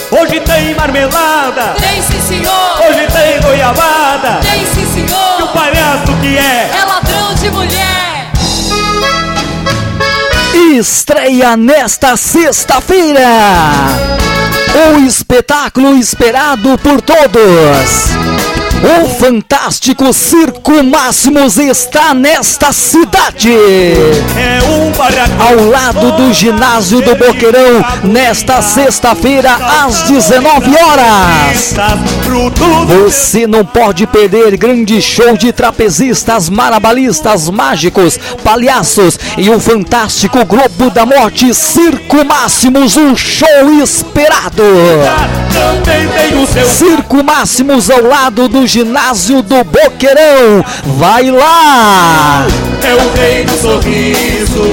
Hoje tem marmelada, Tem sim, senhor. hoje tem goiabada. Tem sim, E o senhor. palhaço que é? É ladrão de mulher. Estreia nesta sexta-feira o espetáculo esperado por todos. O fantástico Circo Máximos está nesta cidade, É um barraco ao lado do ginásio do Boqueirão, nesta sexta-feira às 19 horas. Você não pode perder grande show de trapezistas, marabalistas, mágicos, palhaços e o fantástico Globo da Morte. Circo Máximos, um show esperado. Também tem o seu Circo Máximos ao lado do ginásio do Boqueirão. Vai lá! é o rei do sorriso.